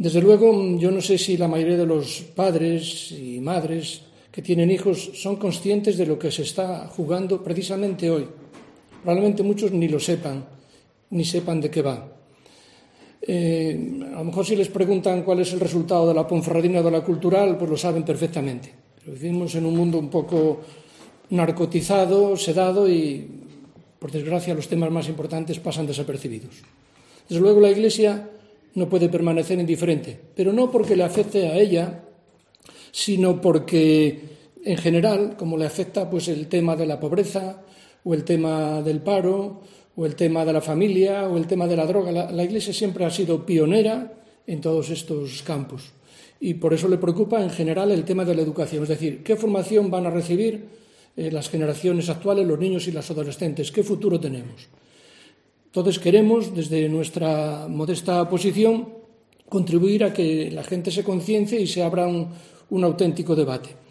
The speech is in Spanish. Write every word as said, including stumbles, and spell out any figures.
Desde luego, yo no sé si la mayoría de los padres y madres que tienen hijos son conscientes de lo que se está jugando precisamente hoy. Probablemente muchos ni lo sepan, ni sepan de qué va. Eh, a lo mejor si les preguntan cuál es el resultado de la Ponferradina o de la Cultural, pues lo saben perfectamente. Pero vivimos en un mundo un poco narcotizado, sedado y, por desgracia, los temas más importantes pasan desapercibidos. Desde luego, la Iglesia no puede permanecer indiferente, pero no porque le afecte a ella, sino porque, en general, como le afecta pues, el tema de la pobreza, o el tema del paro, o el tema de la familia, o el tema de la droga, la, la Iglesia siempre ha sido pionera en todos estos campos. Y por eso le preocupa, en general, el tema de la educación, es decir, qué formación van a recibir eh, las generaciones actuales, los niños y las adolescentes, qué futuro tenemos. Entonces queremos, desde nuestra modesta posición, contribuir a que la gente se conciencie y se abra un, un auténtico debate.